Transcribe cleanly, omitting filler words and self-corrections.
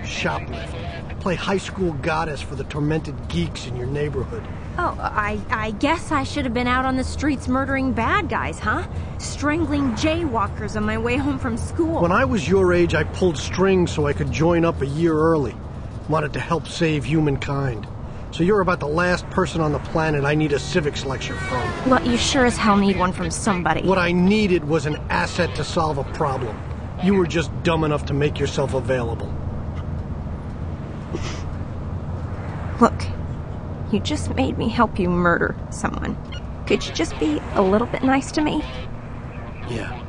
shoplift. Play high school goddess for the tormented geeks in your neighborhood. Oh, I guess I should have been out on the streets murdering bad guys, huh? Strangling jaywalkers on my way home from school. When I was your age, I pulled strings so I could join up a year early. Wanted to help save humankind. So you're about the last person on the planet I need a civics lecture from. Well, you sure as hell need one from somebody. What I needed was an asset to solve a problem. You were just dumb enough to make yourself available. Look, you just made me help you murder someone. Could you just be a little bit nice to me? Yeah.